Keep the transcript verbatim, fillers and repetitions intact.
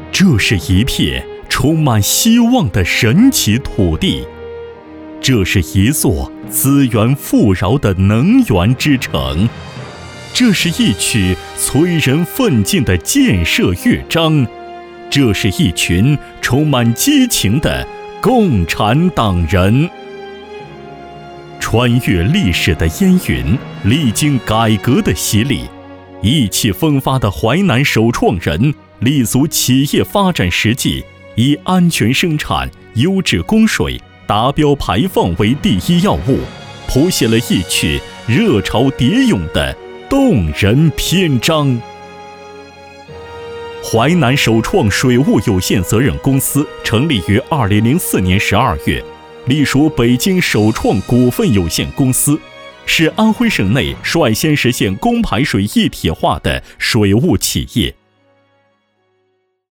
这是一片充满希望的神奇土地，这是一座资源富饶的能源之城，这是一曲催人奋进的建设乐章，这是一群充满激情的共产党人。穿越历史的烟云，历经改革的洗礼，意气风发的淮南首创人立足企业发展实际，以安全生产、优质供水、达标排放为第一要务，谱写了一曲热潮迭涌的动人篇章。淮南首创水务有限责任公司成立于二零零四年十二月，隶属北京首创股份有限公司，是安徽省内率先实现供排水一体化的水务企业。